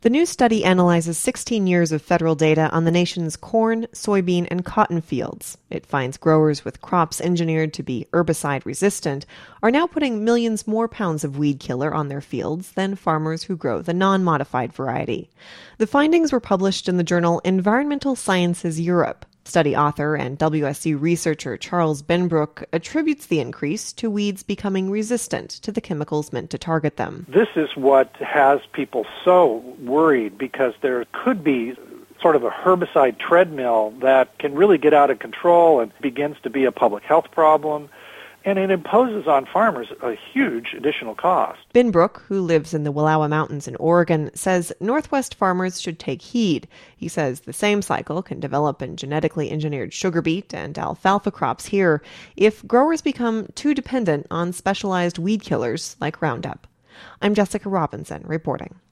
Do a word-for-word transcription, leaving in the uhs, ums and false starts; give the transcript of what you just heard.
The new study analyzes sixteen years of federal data on the nation's corn, soybean, and cotton fields. It finds growers with crops engineered to be herbicide resistant are now putting millions more pounds of weed killer on their fields than farmers who grow the non-modified variety. The findings were published in the journal Environmental Sciences Europe. Study author and W S U researcher Charles Benbrook attributes the increase to weeds becoming resistant to the chemicals meant to target them. This is what has people so worried, because there could be sort of a herbicide treadmill that can really get out of control and begins to be a public health problem. And it imposes on farmers a huge additional cost. Benbrook, who lives in the Wallowa Mountains in Oregon, says Northwest farmers should take heed. He says the same cycle can develop in genetically engineered sugar beet and alfalfa crops here if growers become too dependent on specialized weed killers like Roundup. I'm Jessica Robinson reporting.